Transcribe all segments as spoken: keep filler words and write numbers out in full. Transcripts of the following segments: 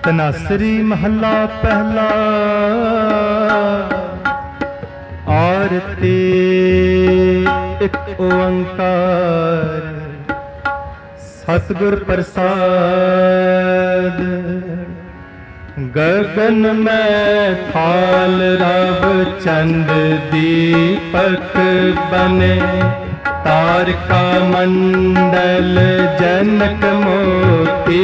तनासरी महला पहला। आरती एक ओंकार सतगुर प्रसाद। गगन में थाल रव चंद दीपक बने। तारका मंडल जनक मोती।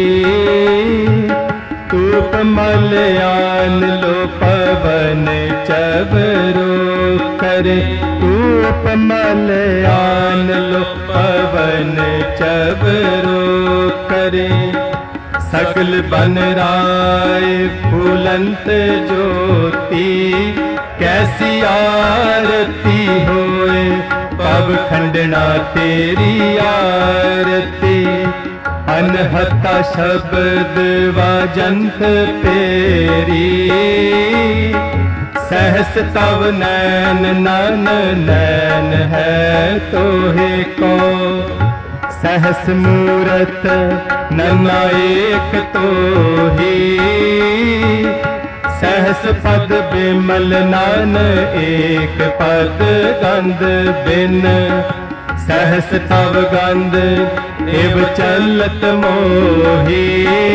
धूप मलयान लो पवन चबरो करे। धूप मलयान लो पवन चबरो करे। सकल बन राय फूलंत ज्योति। कैसी आरती होए पव खंडना तेरी आरती। अनहता शब्द वाजंत पेरी। सहस तव नैन नन नैन है तोहे को। सहस मूरत नन्ना एक तो ही। सहस पद बिमल नान एक पद गंध बिन। सहस तव गंध एव चलत मोही।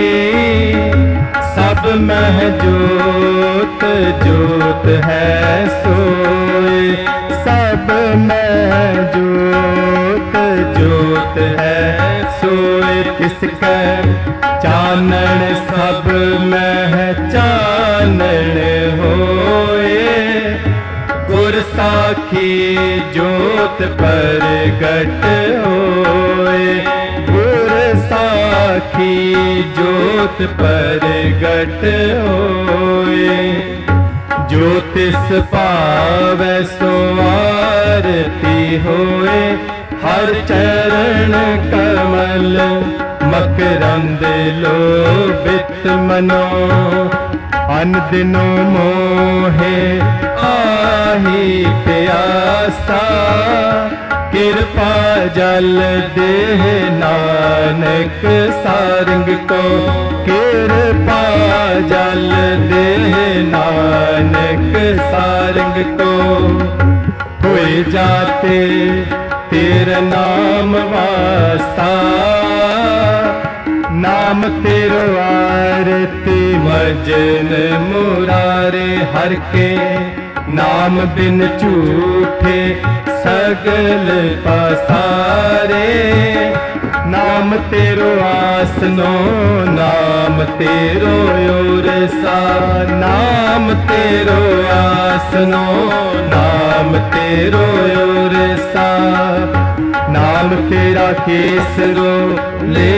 सब मह जोत जोत है सोए। सब मह जोत जोत है सोए। किसका चानन सब मह चानन होए। गुर साखी जोत परगट होए। गुर साखी जोत परगट होए। ज्योतिष पावै सो आरती होए। हर चरण कमल मकरंद लोभित मनो। अन दिनो मोहे आही प्यासा। कृपा जल देह नानक सारंग को। कृपा जल देह नानक सारंग को। होए जाते तेरा नाम वासा। नाम तेरो आरती भजन मुरारे। हर के नाम बिन झूठे सगल पसारे। नाम तेरो आसनो नाम तेरो ओरसा। नाम तेरो आसनो नाम तेरो ओरसा। नाम तेरा केसरो ले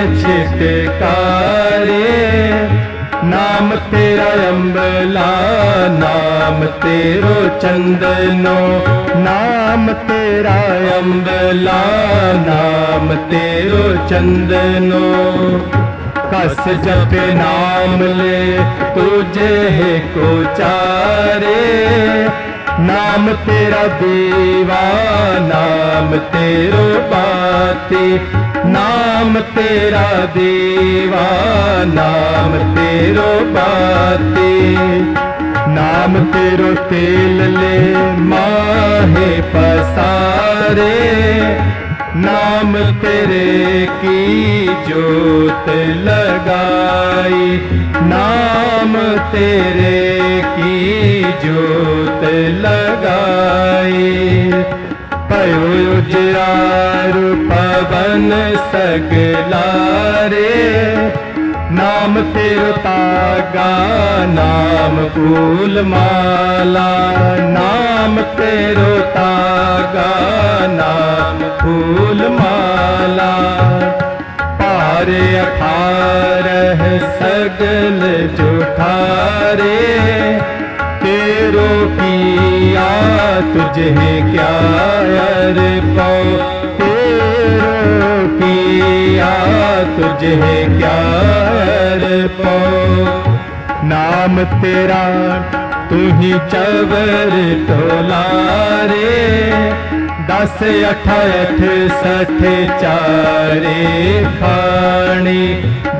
छिटकारे। नाम तेरा अम्बला नाम तेरो चंदनो। नाम तेरा अम्बला नाम तेरो चंदनो। कस जपे नाम ले तुझे को चारे। नाम तेरा देवा नाम तेरो बाती। नाम तेरा देवा नाम तेरो बाती। नाम तेरो तेल ले माहे पसारे। नाम तेरे की जोत लगाई। नाम तेरे की जोत लगाई। पयो उजियारू पवन सगलारे। नाम तेरो तागा नाम फूल माला। नाम तेरो तागा नाम फूल माला। पारे अठारह सगल जुठारे। तेरो किया तुझे क्या अर्पण। तेरो किया तुझे क्या अर्पण। नाम तेरा तू ही चवर तोलारे। दस अठाठ सठ चारे खानी। दस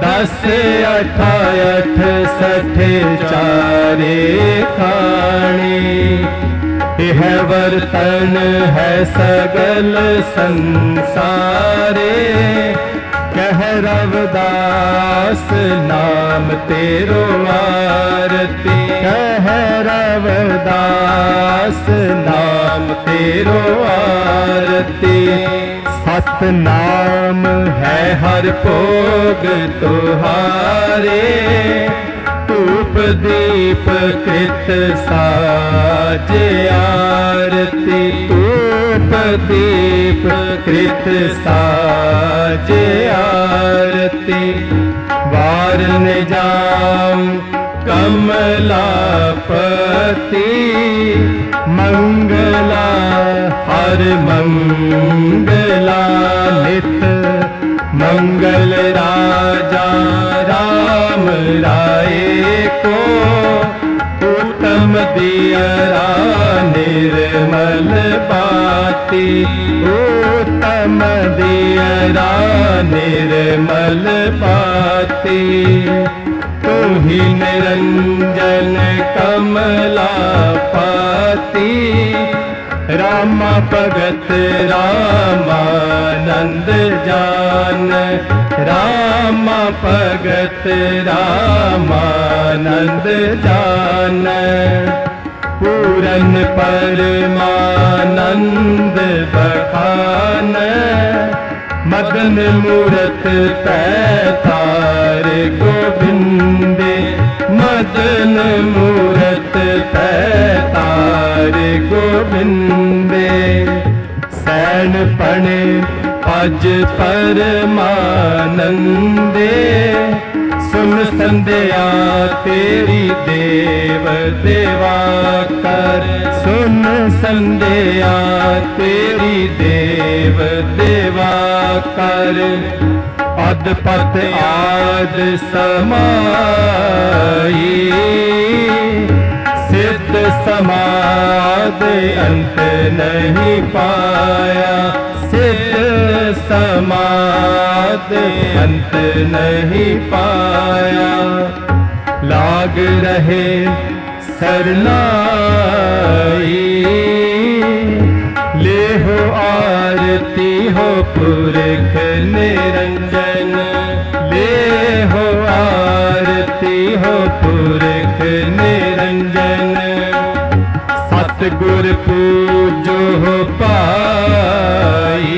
अठायठ सठ चारे खाने। यह वर्तन है सगल संसारे, कह रवदास नाम तेरो आरती। कह रवदास नाम तेरो आरती। सतनाम है हर भोग तुहारे, धूप दीप कृत साज आरती। धूप दीप कृत साज आरती। वारन जाऊं कमलापति, मंगला हर मंगला नित। मंगल राजा राम राय को, उत्तम दियरा निर्मल बाती। उत्तम दियरा निर्मल बाती। तू ही निरंजन कमलापति, रामा भगत रामानंद जान। रामा भगत रामानंद जान। पूरन परमानंद बखान, मदन मूरत पैतार गोविंदे। मदन मूरत पैतार गोविंदे। सैन पणे अज परमानंदे, सुन संध्या तेरी देव देवा कर। सुन संध्या तेरी देव देवा कर। अदपत आद समाई, सिद्ध समाद अंत नहीं पाया। सिद्ध समाद अंत नहीं पाया। लाग रहे सरनाई, ले हो आरती हो पुरख निरंजन। ले हो आरती हो पुरख निरंजन। सतगुर पूजो हो पाई,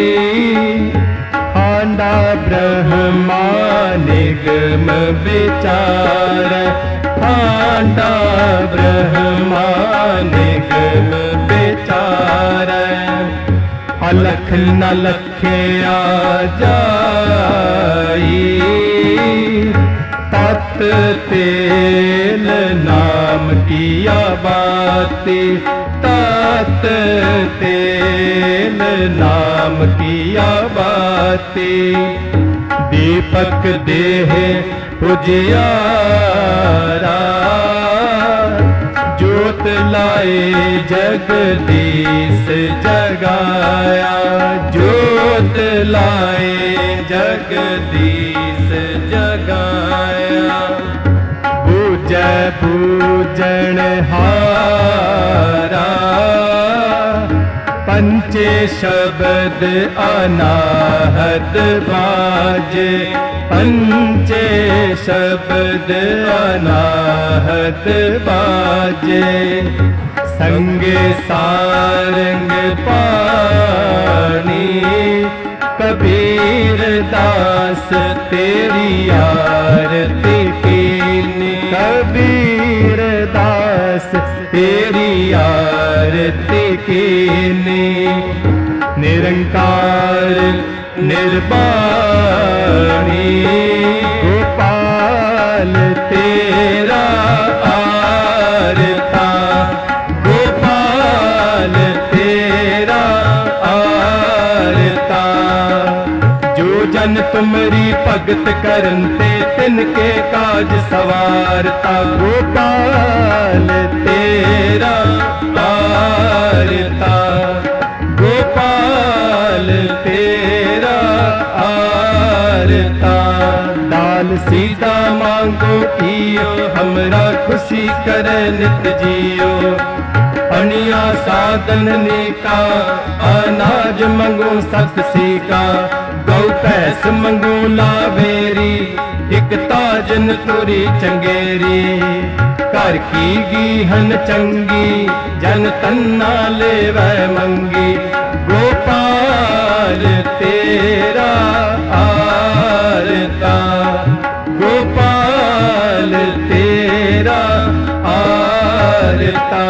आंडा ब्रह्मा निगम विचार। आंडा ब्रह्मा निगम विचार। अलख न लख्या जाई, तत तेल नाम किया बाती। तत तेल नाम किया बाती। दीपक देह उजियारा, जोत लाए जगदीश जगाया। जोत लाए जगदीश जगाया। बूझै बूझन हारा, पंचे शब्द अनाहत बाजे। पंचे शब्द अनाहत बाजे। संगे सारंग पानी, कबीर दास तेरी आरती कीनी। कबीर दास तेरी आरती कीनी। निरंकार निर्वाणी, गोपाल तेरा आरता। गोपाल तेरा आरता। जो जन तुमरी भगत करन ते तिनके काज सवारता। गोपाल तेरा आरता। गोपाल तेरा आरता। डाल फल सीधा मांगो कियो, हमरा खुशी करे नित जियो। अनिया साधन नेका, अनाज मंगो सत सीका। गौ भैंस मंगो लावेरी, एक ताजन तुरी चंगेरी। घर की गीहन चंगी, जन तन्ना लेवै मंगी। गोपाल तेरा आरता, गोपाल तेरा आरता।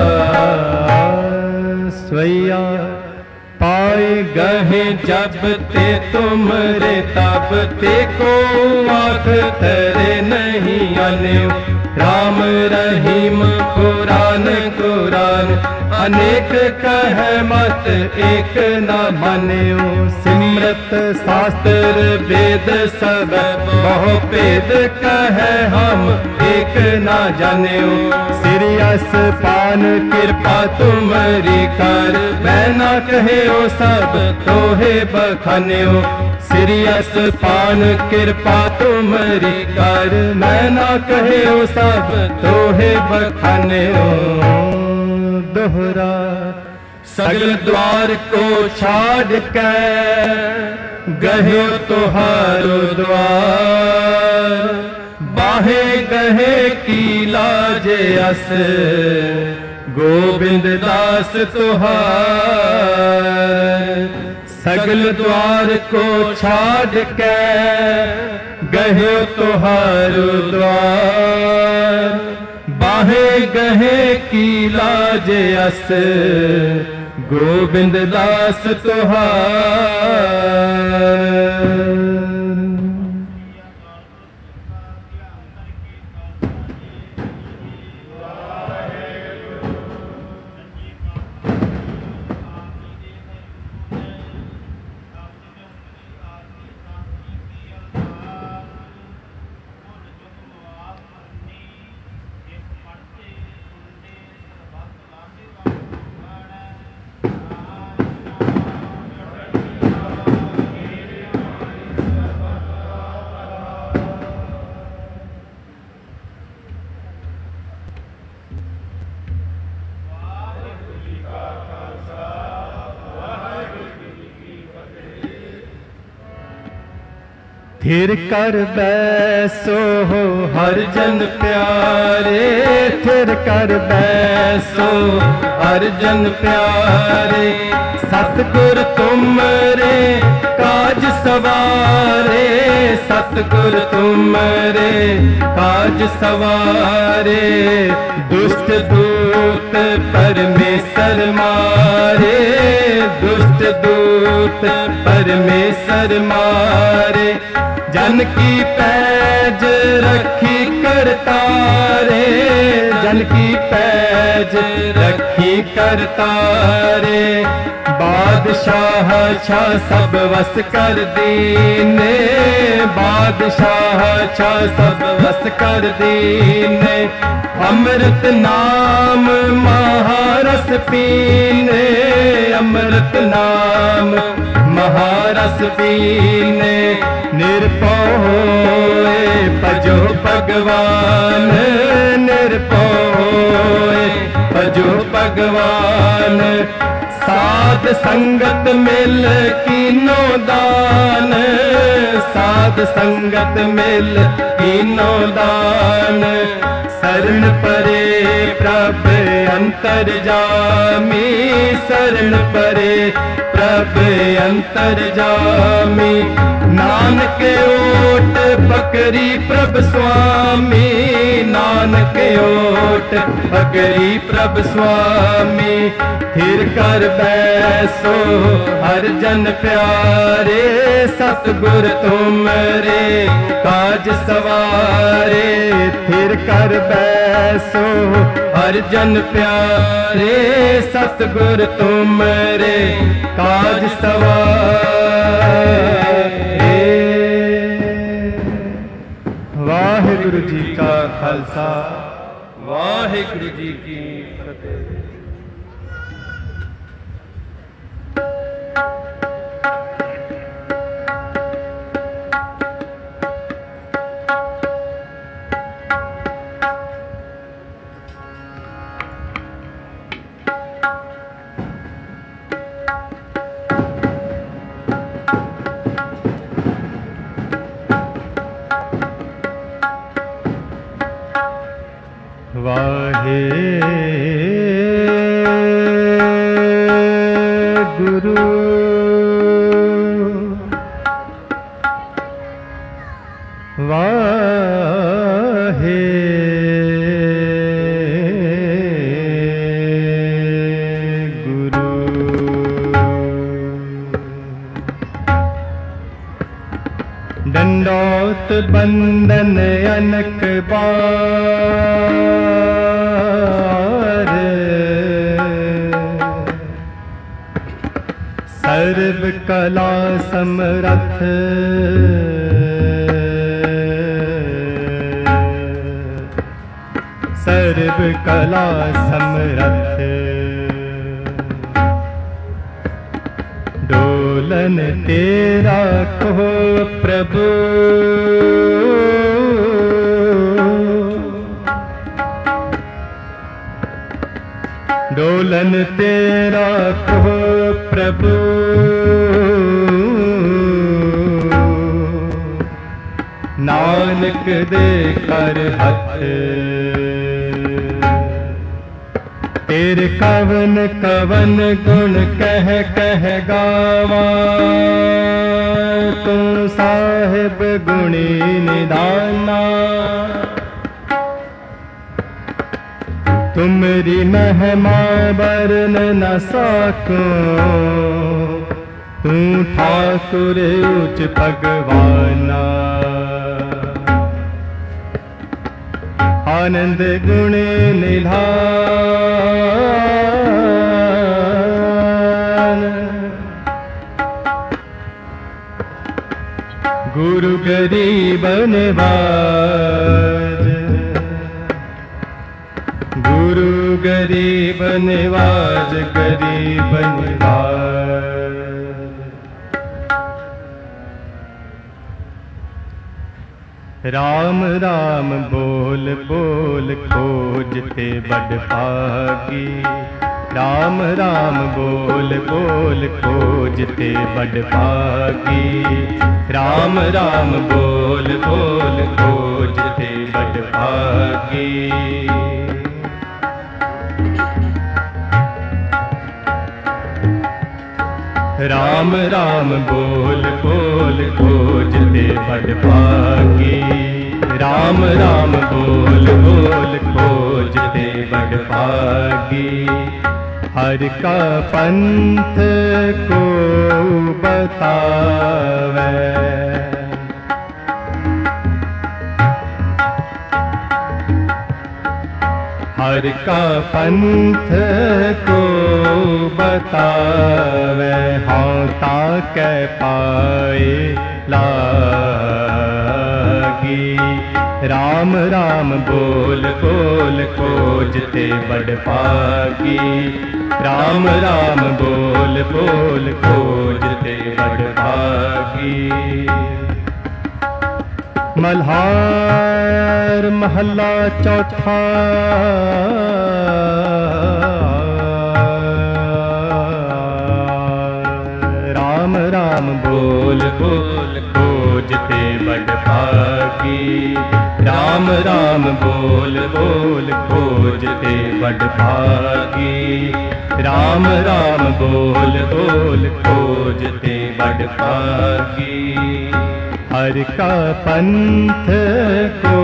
स्वैया पाए गहे जब ते तुमरे, तब ते को आँख तरे नहीं आन्यो। राम रहीम कुरान कुरान, अनेक कह मत एक न मान्यो। सिमरत शास्त्र वेद सब, बहु भेद कह हम एक न जान्यो। सिरियस पान कृपा तुमरी कर, मैं न कहे ओ सब तोहे बखान्यो। सिरियस पान कृपा तुमरी कर, मैं ना कहे ओ सब तोहे बखान्यो। दोहरा सगल द्वार को छाड़ के, गहे तुहारो द्वार। बाहे गहे की लाजे अस, गोविंद दास तुहार। सगल द्वार को छाड़ के, गहे तुहारो द्वार। बाहे गहे की लाजे अस, गोविंद दास तुहार। थिर कर बैसो हो हर जन प्यारे, थिर कर बैसो हर जन प्यारे। सतगुर तुमरे काज सवारे, सतगुर तुमरे काज सवारे। दुष्ट दूत परमेश्वर मारे, दुष्ट दूत परमेश्वर मारे। जन की पैज रखी करतारे, जन की पैज रखी करतारे। बादशाह छा सब वस कर दीने, बादशाह छा सब वस कर दीने। अमृत नाम महारस पीने, अमृत नाम महारस पीने। निरपो भजो भगवान, निरपो भजो भगवान। साध संगत मिल कीनो दान, साध संगत मिल कीनो दान। शरण परे प्रभ अंतर जामी, शरण परे प्रभ अंतर जामी। नानक ओट पकड़ी प्रभ स्वामी, नानक ओट पकड़ी प्रभ स्वामी। थिर कर बैसो हर जन प्यारे, सतगुर तुमरे काज सवारे। थिर कर बैसो हर जन प्यारे, सतगुर तुमरे काज सवारे। वाहिगुरु जी का खालसा, वाहिगुरु जी की फतेह। वाहे गुरु वाहे गुरु। दंडौत बंदन अनक बार, सर्व कला समरथ सर्व कला समरथ। डोलन तेरा को प्रभु, डोलन तेरा को प्रभु, नानक दे कर हथ। तेरे कवन कवन गुण कह कह गावा, तू साहिब गुणी निदाना। तुमरी महिमा बरन न सकूं, तू ठाकुर उच्च भगवाना। आनंद गुण निधान, गुरु गरीब निवाज, गुरु गरीब निवाज, गरीब निवाज। राम राम बोल बोल खोजते बड़ भागी, राम राम बोल बोल खोजते बड़ भागी, राम राम बोल बोल खोजते बड़ भागी। राम राम बोल बोल खोजते बड़ भागी, राम राम बोल बोल खोजते बड़ भागी। हर का पंथ को बतावे, हर का पंथ को बतावे, हाँ ताके पाए लागी। राम राम बोल बोल खोजते बड़ भागी, राम राम बोल बोल खोजते बड़ भागी। मल्हार महला चौथा, राम राम बोल बोल खोजते बड़ भागी, राम राम बोल बोल खोजते बड़ भागी, राम राम बोल बोल खोजते बड़ भागी। हर का पंथ को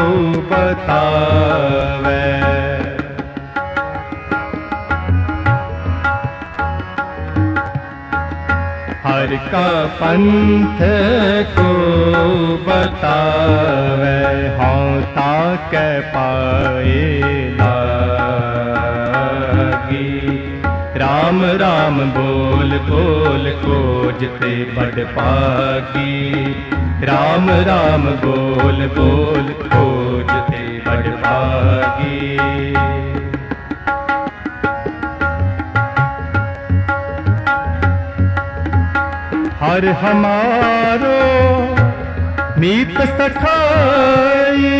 बतावे, हर का पंथ को बतावे, हाँ ताके पाए लागी। राम राम बोल बोल खोजते बड़ भागी, राम राम बोल बोल खोजते बड़ भागी। हर हमारो मीत सखाई,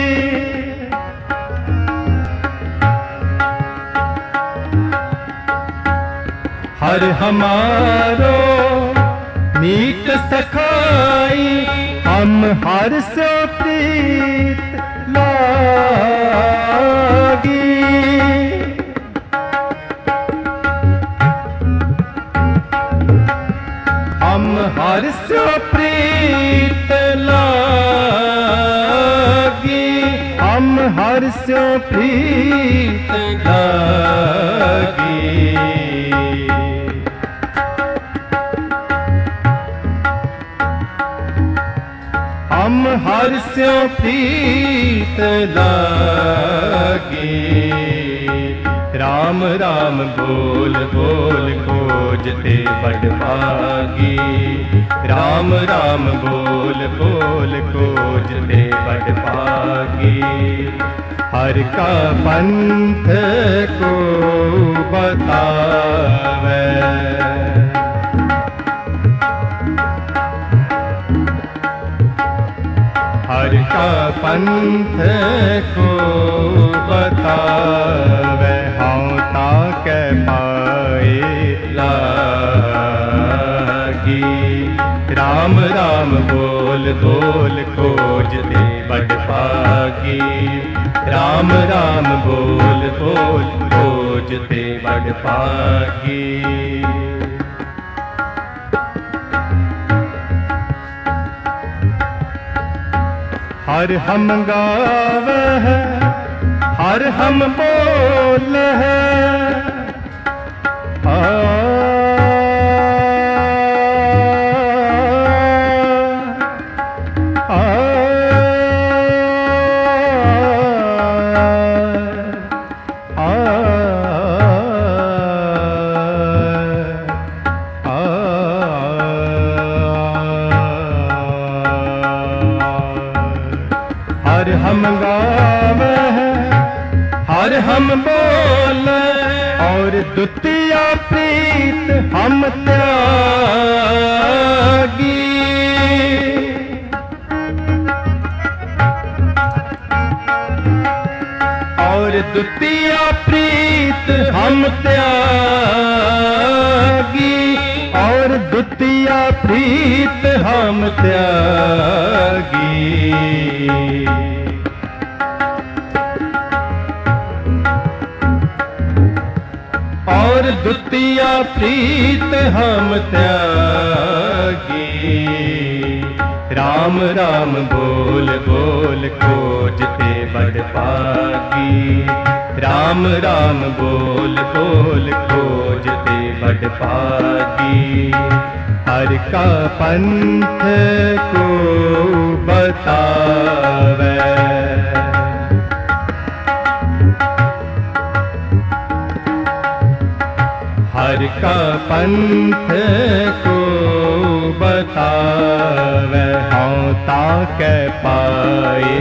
हर हमारो मीत सखाई, हम हर से प्रीत ला हम हर स्यों प्रीत लागी। हम हर स्यों प्रीत लागी। राम राम बोल बोल खोजते बड़ भागी। राम राम बोल बोल खोजते बड़ भागी। हर का पंथ को बतावे। हर का पंथ को बतावे। हाँ ताके पाए लागी। राम राम बोल बोल खोजते बड़ भागी। राम राम बोल बोल खोजते बड़ भागी। हर हम गावे है, हर हम बोल है। आ, आ, आ, हर हम गावे हैं, हर हम बोले। और द्वितीया प्रीत हम त्यागी। और द्वितीया प्रीत हम त्यागी। और द्वितीया प्रीत हम त्यागी। और द्वितीया प्रीत हम त्यागी। राम राम बोल बोल खोजते बड़ भागी। राम राम बोल बोल खोजते बड़ भागी। हर का पंथ को बतावे। हर का पंथ को बतावे। हाँ ताके पाए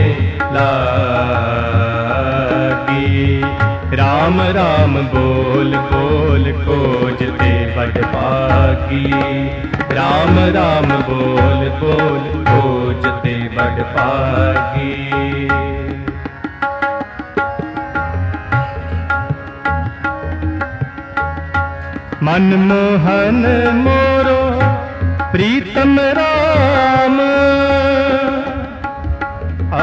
लागी। राम राम बोल बोल खोजते बड़ भागी। राम राम बोल बोल खोजते बड़ भागी। मनमोहन मोरो प्रीतम राम। आ,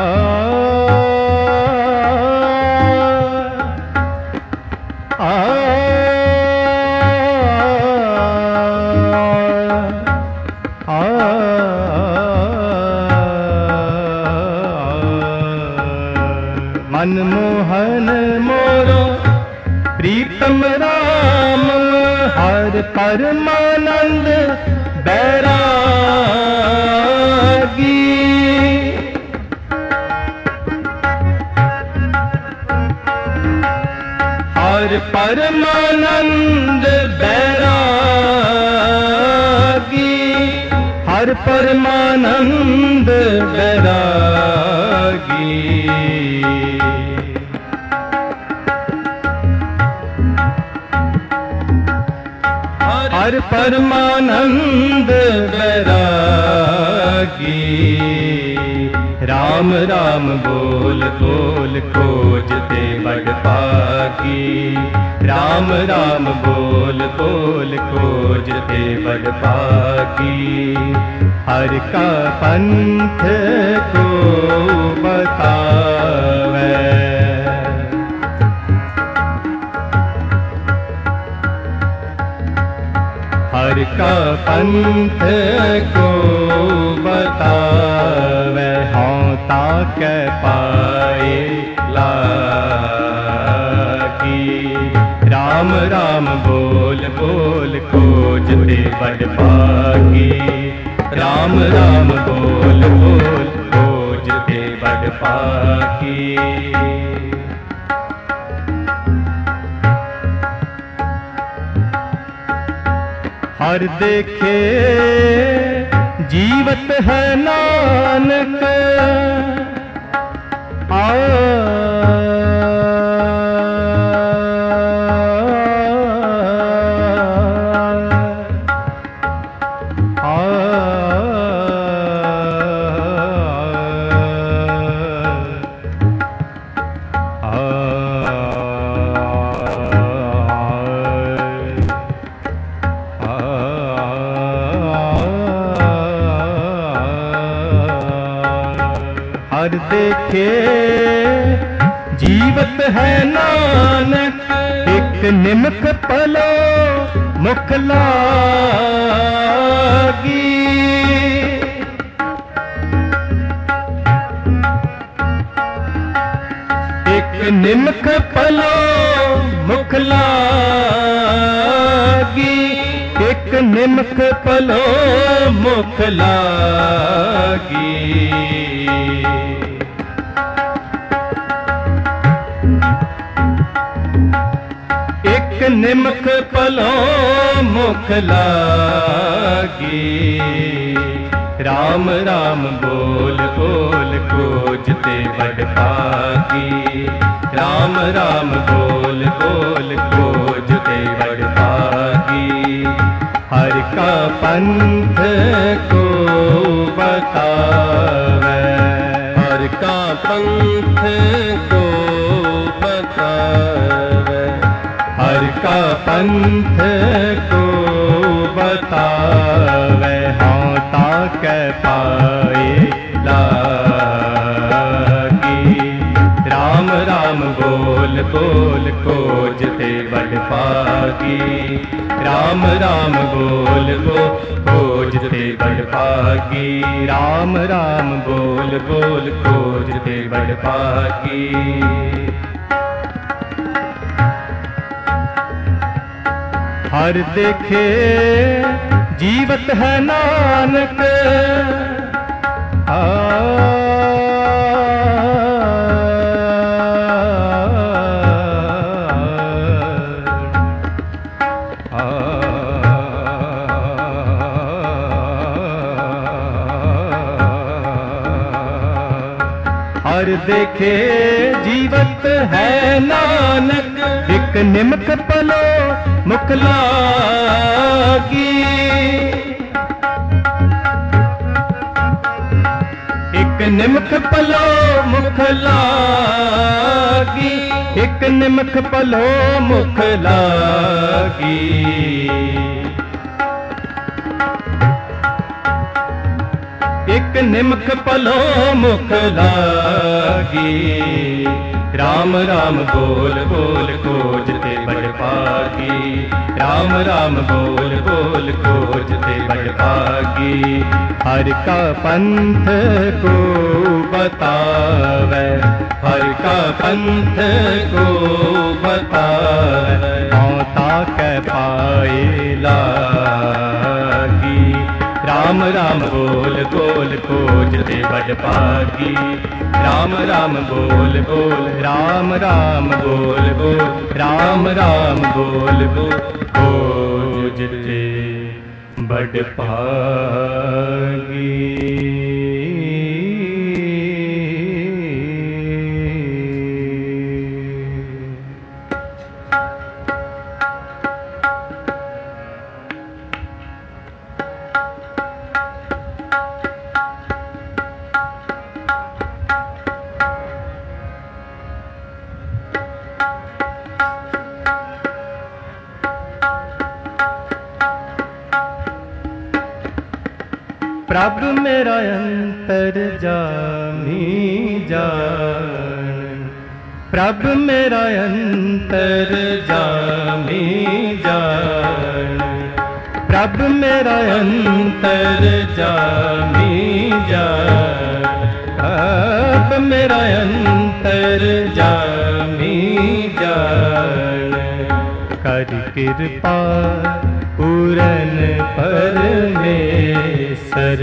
आ, आ, मनमोहन मोरो प्रीतम राम। हर परमानंद बैरागी। हर परमानंद बैरागी। हर परमानंद बैरागी। हर परमानंद बैरागी। राम राम बोल बोल खोजते बड़ भागी। राम राम बोल बोल खोजते बड़ भागी। हर का पंथ को बतावे। हर का पंथ को बतावे। हाँ ताके पाए राम राम बोल बोल खोजते बड़ पागी। राम राम बोल बोल खोजते बड़ पागी। हर देखे जीवत है नानक आ हर देखे जीवत है नानक एक निमक पलो मुख लागी। एक निमक पलो मुख लागी। एक निमक पलो मुख लागी। एक निमक पलो मुख लागी। राम राम बोल बोल खोजते बड़ पागी। राम राम बोल बोल खोजते बड़ पागी। हर का पंथ को बतावे। हर का पंथ को बतावे। हर का पंथ को बतावे। हाँ ताक पाए लागी। राम राम बोल बोल खोजते बड़ पागी। राम राम बोल बोल खोजते बड़ पागी। राम राम बोल बोल खोजते बड़ पागी। हर देखे जीवत है नानक आ हर देखे जीवत है नानक एक निमक पलो मुख लागी। एक निमक पलो मुख लागी। एक निमक पलो मुख लागी। एक निमक पलो मुख लागी। राम राम बोल बोल खोजते बड़ पागी। राम राम बोल बोल खोजते बड़ पागी। हर का पंथ को बतावे। हर का पंथ को बतावे। औता के पाए लागी। राम राम बोल बोल खोजते बड़ पागी। राम राम बोल बोल राम राम बोल बोल राम राम बोल बोल खोजते बड़ पागी। प्रभु मेरा अंतर जामी जान। प्रभु मेरा अंतर जामी जान। प्रभु मेरा अंतर जामी जान। प्रभु मेरा अंतर जामी जान। कर कृपा पूरन परमेसर।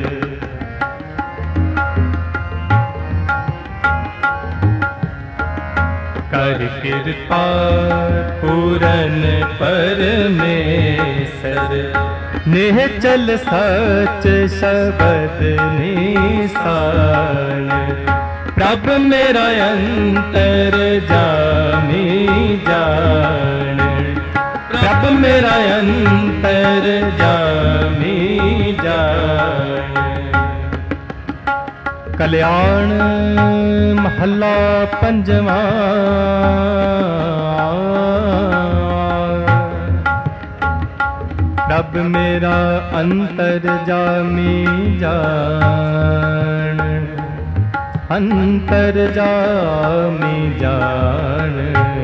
कर कृपा पूरन परमेसर। निश्चल सच शब्द निशान। प्रभ मेरा अंतर जामी जान। प्रभ मेरा अंतर जामी जान। कल्याण महला पंजवा। प्रभ मेरा अंतर जामी जान। अंतर जामी जान।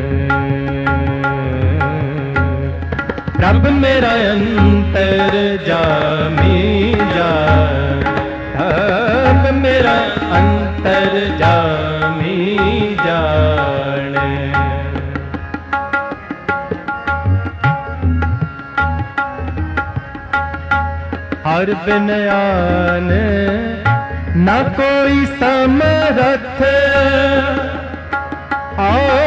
प्रभ मेरा अंतर जामी जान। प्रभ मेरा अंतर जामी जान। हर बिन आन न कोई समरथ। आ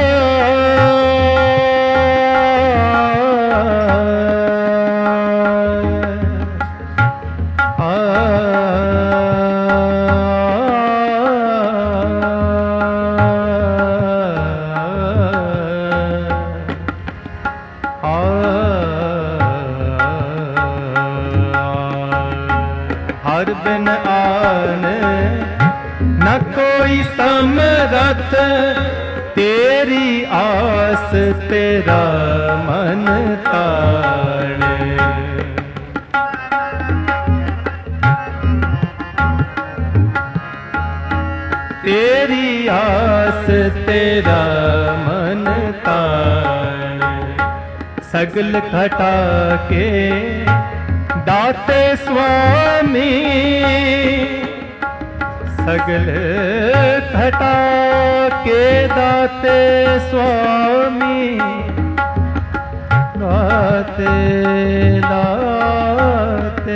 हर बिन आन न कोई समरथ। तेरी आस तेरा मन ताने। तेरी आस तेरा मन ताने। सगल घटा के दाते स्वामी। सगल घटा के दाते स्वामी। दाते दाते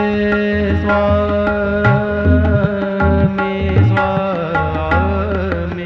स्वामी स्वामी।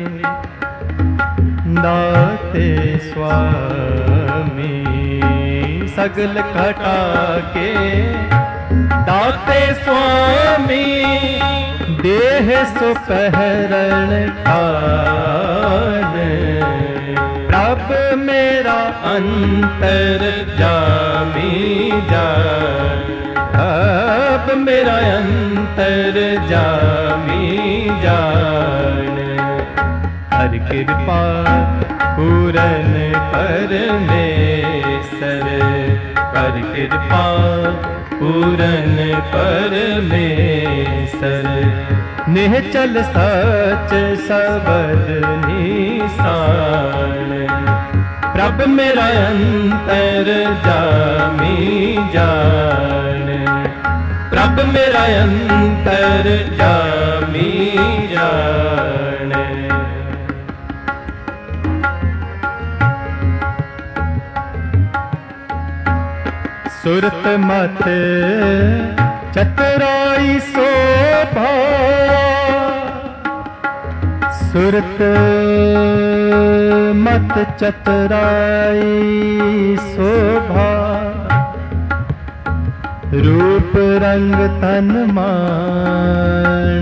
दाते स्वामी। सगल घटा के दाते स्वामी। देह सुपहरण ठान। प्रभ मेरा अंतर जामी जान। प्रभ मेरा अंतर जामी जान। हर कृपा पूरन परमेसर। कर कृपा पूरन परमेसर। निश्चल सच शब्द निशान। प्रभ मेरा अंतर जामी जान। प्रभ मेरा अंतर जामी जान। सुरत मत चतुराई शोभा। सुरत मत चतुराई शोभा। रूप रंग तन मान।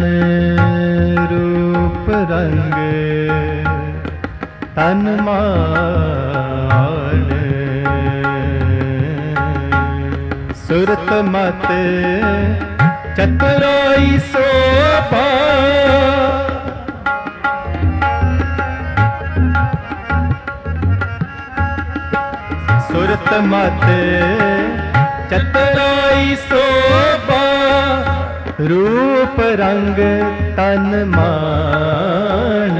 रूप रंग तन मान। सुरत मत चतुराई शोभा। सुरत मत चतुराई शोभा। रूप रंग तन मान।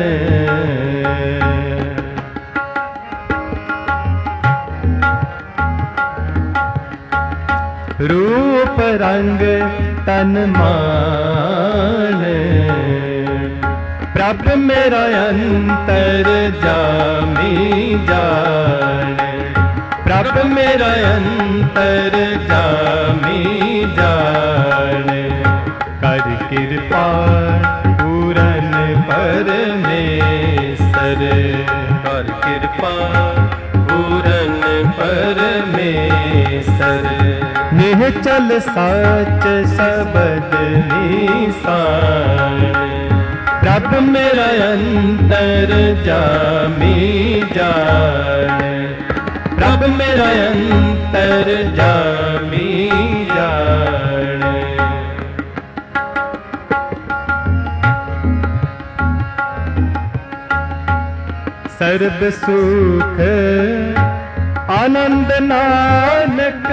रूप रंग तन मान। प्रभ मेरा अंतर जामी जान। मेरा अंतर जामी जान, कर कृपा पूरन परमेसर, कर कृपा पूरन परमेसर। निश्चल साच शब्द निशान, प्रभु मेरा अंतर जामी जान, प्रभु मेरा अंतर जामी जान। सर्ब सुख आनंद नानक,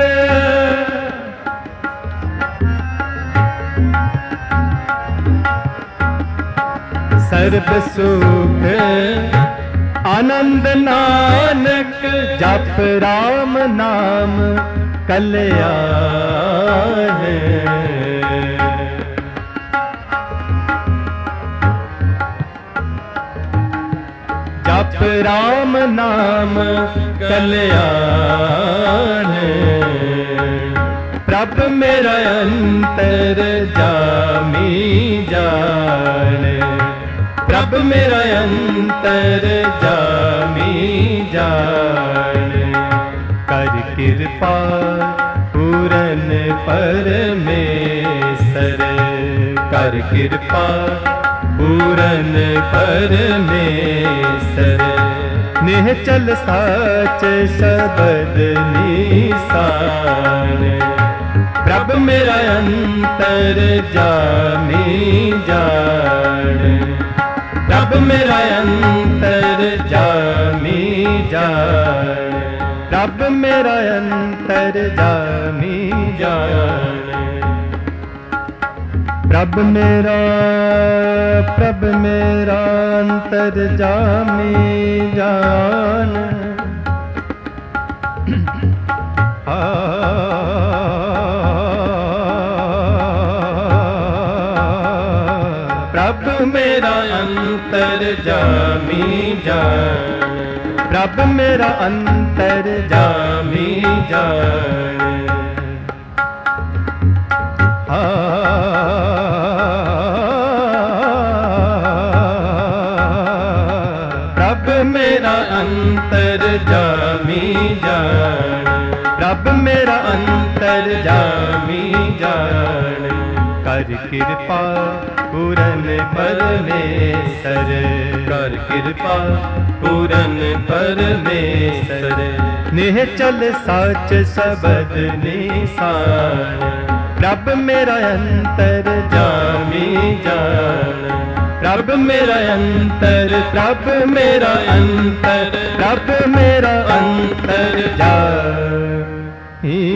सर्ब सुख आनंद नानक, जप राम नाम कल्याण। जप राम नाम कल्याण, प्रभु मेरा अंतर जामी जान, प्रभु मेरा अंतर जामी जान। कर कृपा पूरन परमेसर, कर कृपा पूरन परमेसर। निश्चल साच शब्द निशान, प्रभु मेरा अंतर जामी जान, प्रभु मेरा अंतर जामी जान, प्रभु मेरा अंतर जामी जान। प्रभु मेरा प्रभु मेरा अंतर जामी जान। आ प्रभु मेरा अंतर जामी जान, प्रभु मेरा अंतर जामी जान। आ प्रभु मेरा अंतर जामी जान, प्रभु मेरा अंतर जामी जान। कर कृपा पूरन परमेसर, कर कृपा पूरन परमेसर। निश्चल साच शब्द निशान, प्रभु मेरा अंतर जामी जान, प्रभु मेरा अंतर, प्रभु मेरा अंतर, प्रभु मेरा अंतर जामी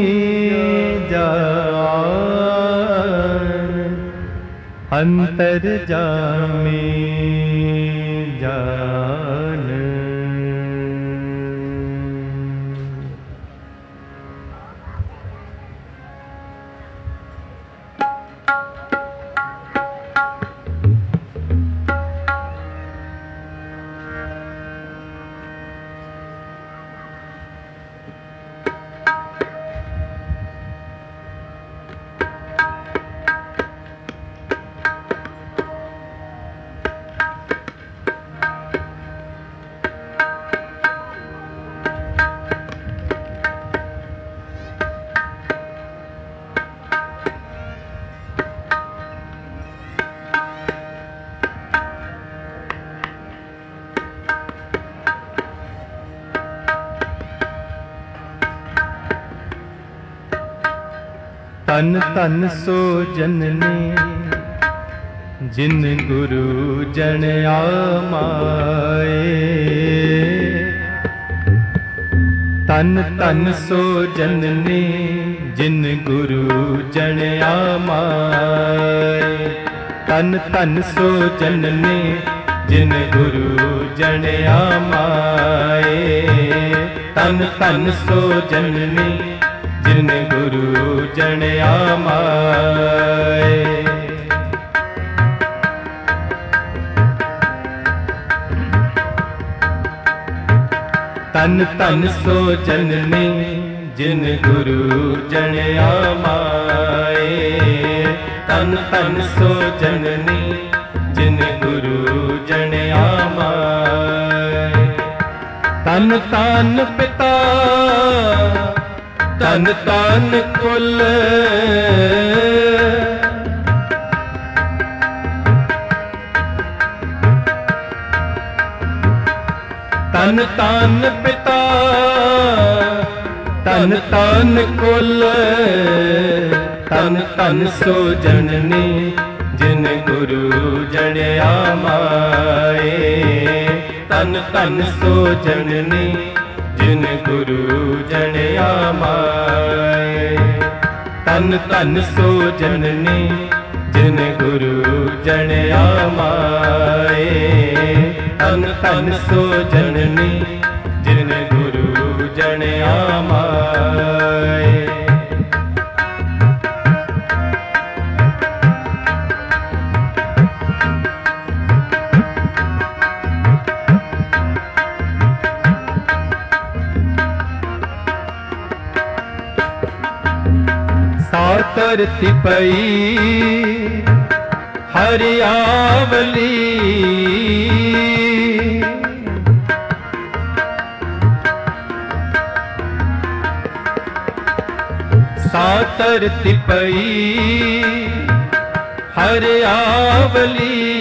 जान, अंतर जामी जान। तन तन सो जननी जिन गुरु जन आमाए, तन तन सो जननी जिन गुरु जन आमाए, तन तन सो जननी जिन गुरु जन आमाए, तन तन सो जननी जिन गुरु जन आमाए। ਤਨ ਤਨ ਸੋ ਜਨਨੀ ਜਿਨ ਗੁਰੂ ਜਣਿਆ ਮਾਏ। ਤਨ ਤਨ ਸੋ ਜਨਨੀ ਜਿਨ ਗੁਰੂ ਜਣਿਆ ਮਾਏ। ਤਨ ਤਨ ਪਿਤਾ ਤਨ ਤਨ ਕੁਲ ਤਨ ਤਨ ਪਿਤਾ ਤਨ ਤਨ ਕੁਲ ਤਨ ਤਨ ਸੋ ਜਨਨੀ ਜਿਨ ਗੁਰੂ ਜਣਿਆ ਮਾਏ। ਤਨ ਤਨ ਸੋ ਜਨਨੀ ਜਿਨ ਗੁਰੂ ਜਣਿਆ ਮਾਏ। ਤਨ ਤਨ ਸੋ ਜਨਨੀ ਜਿਨ ਗੁਰੂ ਜਣਿਆ ਮਾਏ। ਤਨ ਤਨ ਸੋ ਜਨਨੀ ਜਿਨ ਗੁਰੂ ਜਣਿਆ ਮਾਏ। ਸਾ ਧਰਤੀ ਪਈ ਹਰਿਆਵਲੀ। ਸਾ ਧਰਤੀ ਪਈ ਹਰਿਆਵਲੀ।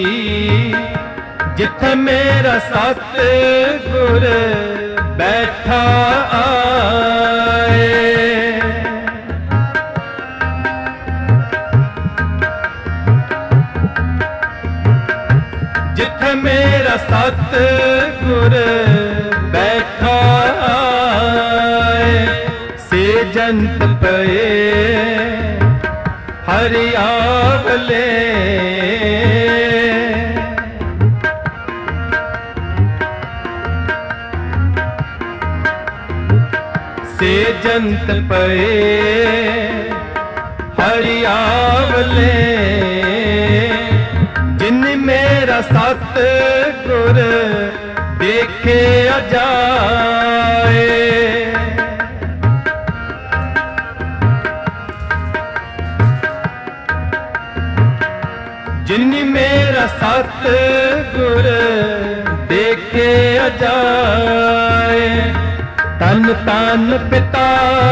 ਜਿੱਥੇ ਮੇਰਾ ਸਤਿਗੁਰ ਬੈਠਾ ਆਏ। ਜਿੱਥੇ ਮੇਰਾ ਸਤਿਗੁਰ ਬੈਠਾ ਆਏ। ਸੇ ਜੰਤ ਪਏ ਹਰਿਆਵਲੇ। ਸੇ ਜੰਤ ਪਏ ਹਰਿਆਵਲੇ। ਜਿਨ ਮੇਰਾ ਸਤਿਗੁਰ ਦੇਖਿਆ ਜਾਏ। ਜਿਨ ਮੇਰਾ ਸਤਿਗੁਰ ਦੇਖਿਆ ਜਾਏ। ਤਨ ਤਨ ਪਿਤਾ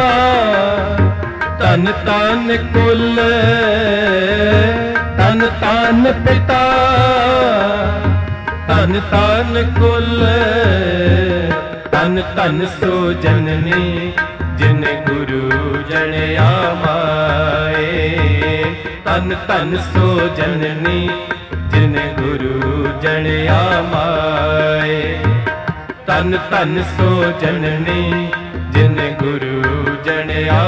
ਤਨ ਤਨ ਕੁਲ ਤਨ ਤਨ ਪਿਤਾ ਤਨ ਤਨ ਕੁਲ ਤਨ ਤਨ ਸੋ ਜਨਨੀ ਜਿਨ ਗੁਰੂ ਜਣਿਆ ਮਾਏ। ਤਨ ਤਨ ਸੋ ਜਨਨੀ ਜਿਨ ਗੁਰੂ ਜਣਿਆ ਮਾਏ। ਤਨ ਤਨ ਸੋ ਜਨਨੀ ਜਿਨ ਗੁਰੂ ਜਣਿਆ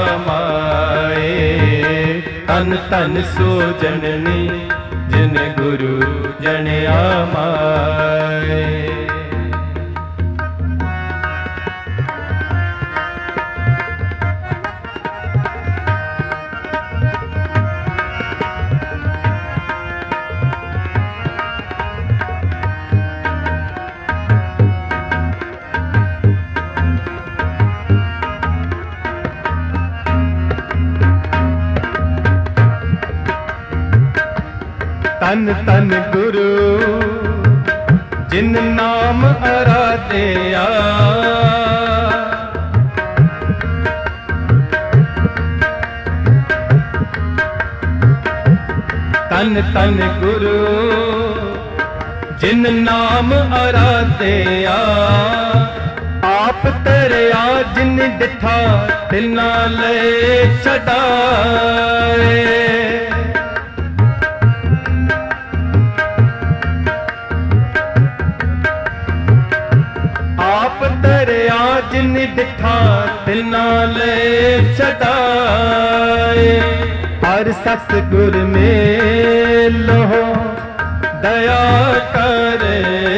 ਮਾਏ। ਤਨ ਤਨ ਸੋ ਜਨਨੀ ਜਿਨ ਗੁਰੂ ਜਣਿਆ ਮਾਏ। ਤਨ ਤਨ ਗੁਰੂ ਜਿਨ ਨਾਮ ਅਰਾਧਿਆ। ਤਨ ਤਨ ਗੁਰੂ ਜਿਨ ਨਾਮ ਅਰਾਧਿਆ। ਆਪ ਤਰਿਆ ਜਿਨ ਡਿਠਾ ਤਿਨਾ ਲੈ ਛਡਾਏ। ਆਪ ਤਰਿਆ ਜਿਨ ਡਿਠਾ ਤਿਨਾ ਲੈ ਛਡਾਏ। ਹਰ ਸਤਿਗੁਰ ਮੇਲੋ ਦਇਆ ਕਰੇ।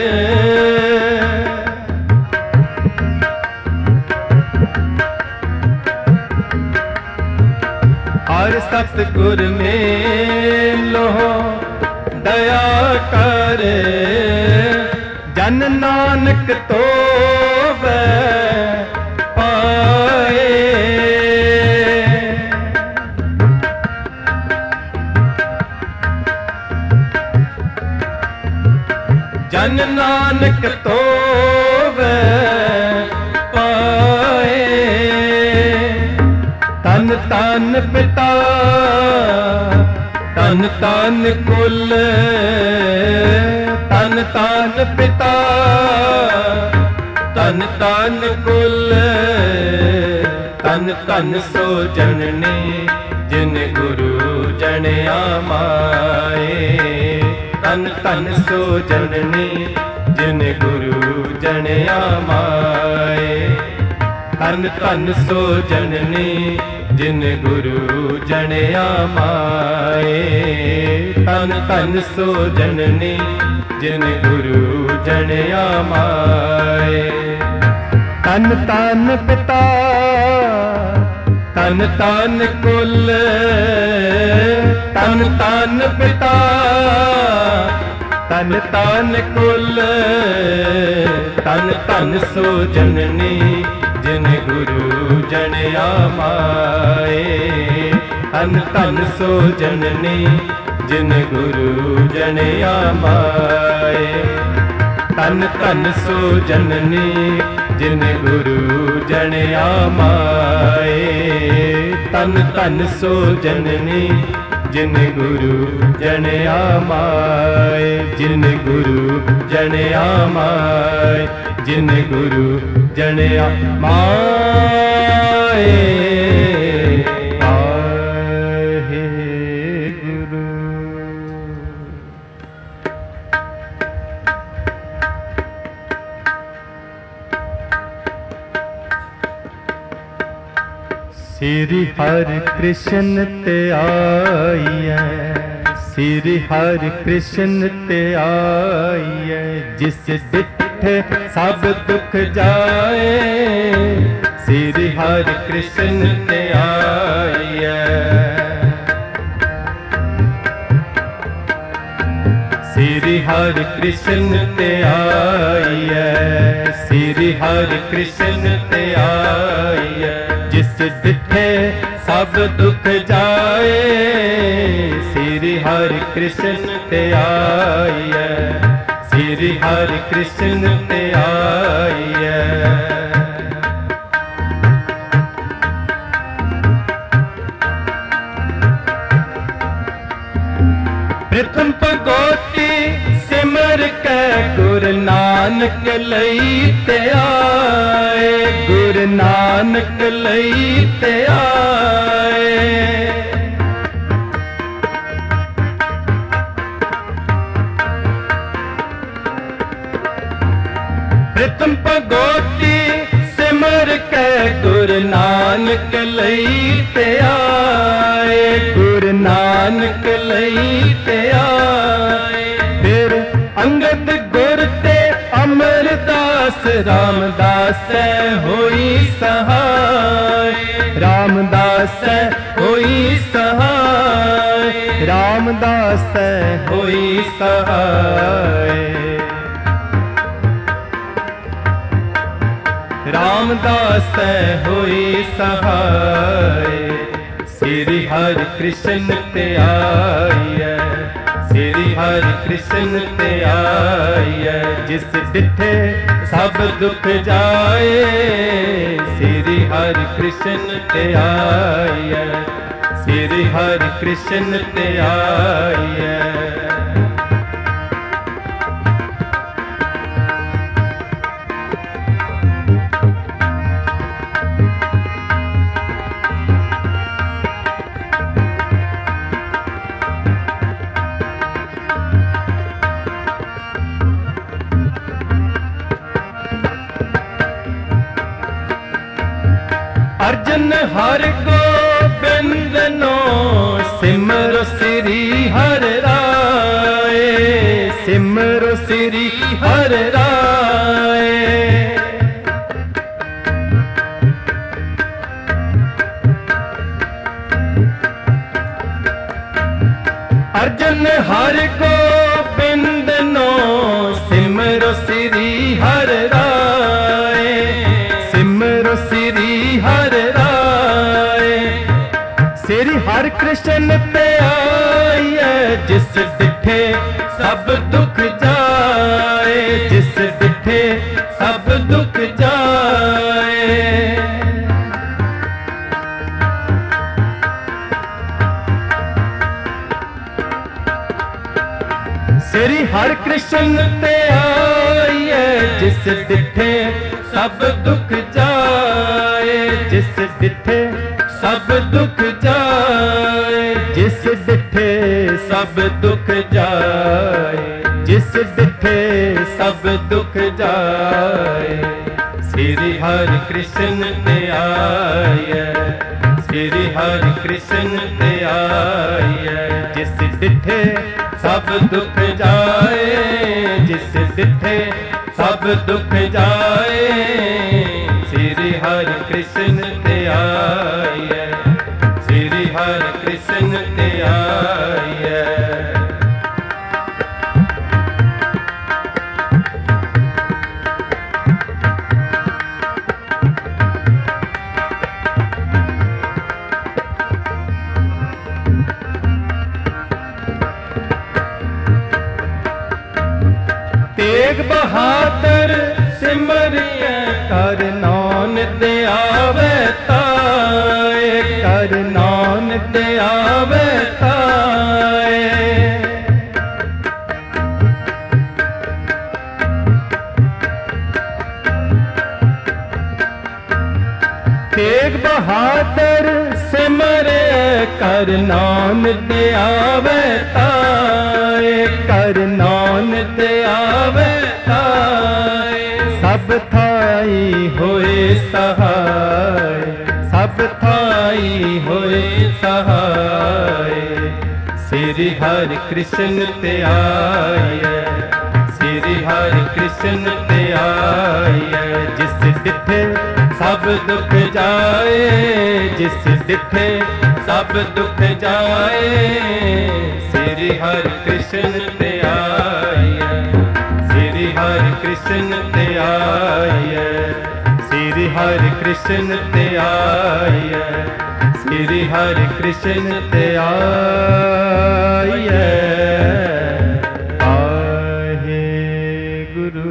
ਹਰ ਸਤਿਗੁਰ ਮੇਲੋ ਦਇਆ ਕਰੇ। ਜਨ ਨਾਨਕ ਤੋਵੇ धन नानक तोवे पाए। तन तन पिता तन तन कुल, तन तन पिता तन तन कुल, तन तन सो जननी जिन गुरु जनिया माए। तन तन सो जननी जिन गुरु जनिया माए। तन तन सो जननी जिन गुरु जनिया माए। तन तन सो जननी जिन गुरु जनिया माए। तन तन पिता तन तन कुल, तन तन पिता तन तन कुल, तन तन सो जननी जिन गुरु जनिया माए। तन तन सो जननी जिन गुरु जनिया माए। तन तन सो जननी जिन गुरु जनिया माए। तन तन सो जननी जिन गुरु जनिया माए। जिन गुरु जनिया माए, जिन गुरु जनिया माए। आहे गुरु। श्री हरि कृष्ण ते आइए, श्री हरि कृष्ण ते आइए। जिस डिठे सब दुख जाए, श्री हरि कृष्ण ते आइए। श्री हरि कृष्ण ते आइए, श्री हरि कृष्ण ते आइए। जिस डिठे सब दुख जाए, श्री हरि कृष्ण ते आइए। श्री हरि कृष्ण ते आइए। प्रथम पगोटी सिमर के गुरु नानक लई ते आए। गुरु नानक लई ते आए। प्रथम पगोटी सिमर के गुरु नानक लई ते आए। गुरु नानक लई ते आए। फिर अंगद गुर ते अमरदास रामदास होई सहाय। रामदास होई सहाय। रामदास होई सहाय। रामदास होई सहाय। श्री हरि कृष्ण ते आइए, श्री हरि कृष्ण ते आइए। जिस डिठे सब दुख जाए, श्री हरि कृष्ण ते आइए। श्री हरि कृष्ण ते आइए। अर्जन हर गोबिंद नो सिमरो श्री हर राय। सिमरो श्री हर राय। अर्जन हर गोबिंद नो सिमरो श्री हर राय। सिमरो श्री हर राय। श्री हर कृष्ण पे आइए। जिस डिठे सब दुख जाए, डिठे सब दुख जाए। श्री हर कृष्ण ते आइए जिस डिठे सब दुख जाए। जिस डिठे सब दुख जाए। जिस डिठे सब दुख जाए। जिस डिठे सब दुख जाए। श्री हरि कृष्ण ते आइए। श्री हरि कृष्ण ते आइए जिस डिठे सब दुख जाए। जिस डिठे सब दुख जाए। श्री हरि कृष्ण ते आइए। श्री हरि कृष्ण ते आइए। तेग बहादुर सिमर के कर नानक दे आवे ताए। कर नानक दे आवे ताए। तेग बहादुर सिमर कर नानक दे आवे ताए। कर नानक दे आवे ताए। सब थाई होए सहाय। सब थाई होए सहाय। श्री हरि कृष्ण ते आइए। श्री हरि कृष्ण ते आइए जिस डिठे सब दुख जाए। जिस डिठे सब दुख जाए। श्री हरि कृष्ण ते आइए। श्री हरि कृष्ण ते आइए। श्री हरि कृष्ण ते आइए। श्री हरि कृष्ण ते आइए। आहे गुरु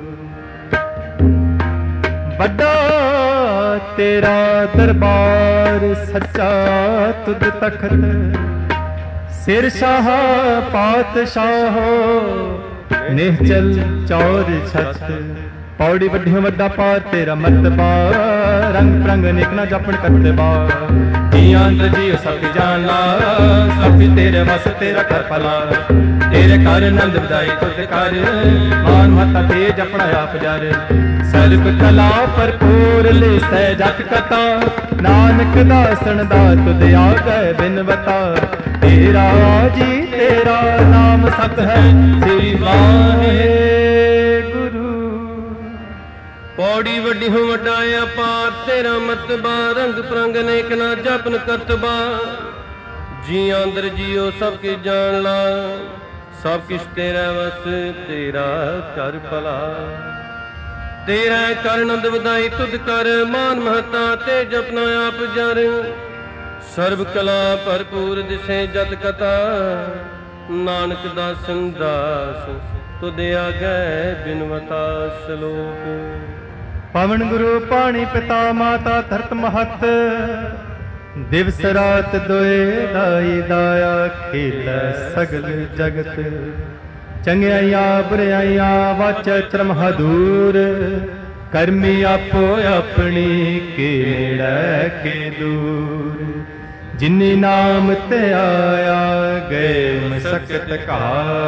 बड़ा तेरा दरबार सच्चा तुद तखत। सिर शाह पातशाह निहचल चौर छत। पौड़ी वड्ढियों वड्डा पार तेरा मर्तबा। रंग प्रंग निकना जपन करतबा। जियां अंदर जियो सब जान ला। सब तेरे वस तेरा कर भला। तेरे कर नंद बधाई तुद कर। मान मता तेज अपना आप जर। सर्ब कला भरपूर ले सै जट कथा। नानक दासन दा तुद आ गए बिनवता। तेरा जी तेरा नाम सत है श्री वाहे गुरु। पौड़ी वड्डी हो वड्डाया पार तेरा मतबा। रंग प्रंग नेक ना जपन करतबा। जी अंदर जियो सब के जान ला। सब किश तेरा वस तेरा कर भला। तेरा कर नंद वधाई तुद कर। मान महता ते जपना आप जर। सर्व कला भरपूर दिसे जत कथा। नानक दासन दास तुद आगे बिनवता श्लोक। पवन गुरु पाणी पिता माता धरत महत। दिवस रात दोए दाई दाया खेल सगल जगत। चंगियाइया बुराइया वाचा चरम दूर। करमी आपो अपनी के नेड़े के दूर। जिन्नी नाम ते आया गए मसकत का।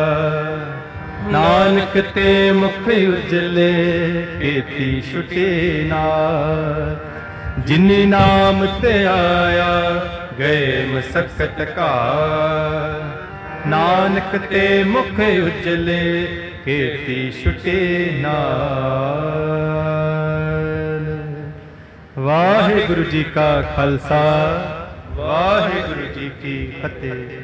नानक ते मुख उजले केती छुटे नार। जिन्नी नाम ते आया गए मसकत का। नानक ते मुख उजले केती छुटे नार। वाहिगुरु जी का खालसा वाहिगुरु जी की फतेह।